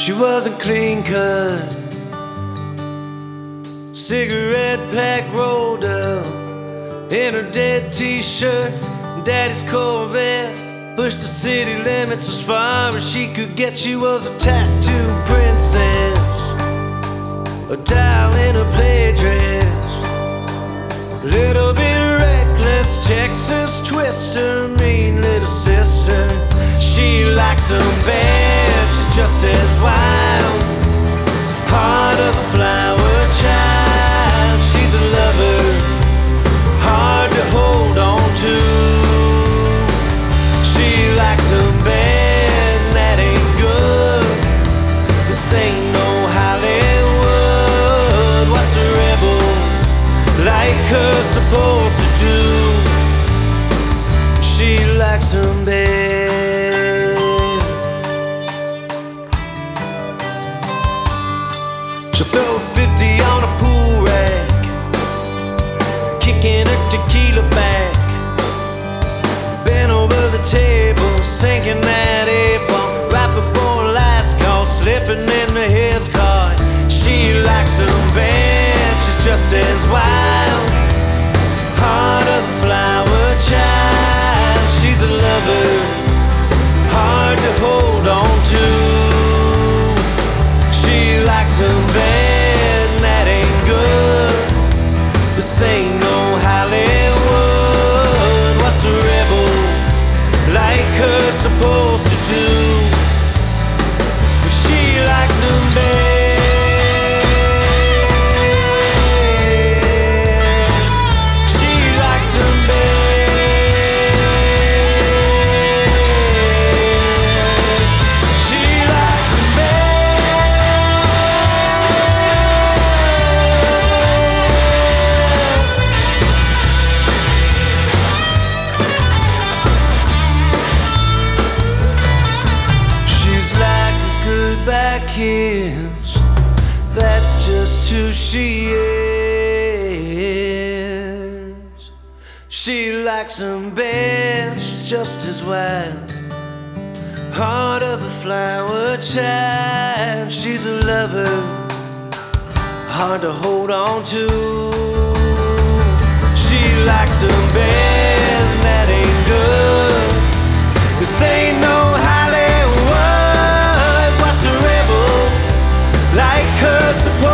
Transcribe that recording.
She wasn't clean cut, cigarette pack rolled up in her dead t-shirt, daddy's Corvette. Pushed the city limits as far as she could get. She was a tattoo princess, a doll in a play dress, little bit reckless, Texas twister, mean little sister. She likes them bad, she's just as wild, heart of a flower child. She's a lover, hard to hold on to. She likes them bad, and that ain't good. This ain't no Hollywood. What's a rebel like her supposed to do? She likes them bad. She'll throw 50 on a pool rack, kicking her tequila back, bent over the table, sinking that apple right before last call, slipping into his car. She likes them bad, she's just as wild, heart of a flower child. She's a lover, hard to hold on to. She likes them bad, and that ain't good. This ain't no Hollywood. What's a rebel like her supposed to do? But she likes them bad. She likes them bad. She likes them kids, that's just who she is. She likes them bad, she's just as wild, heart of a flower child. She's a lover, hard to hold on to. She likes them bad, and that ain't good. This ain't no Hollywood. What's a rebel like her supposed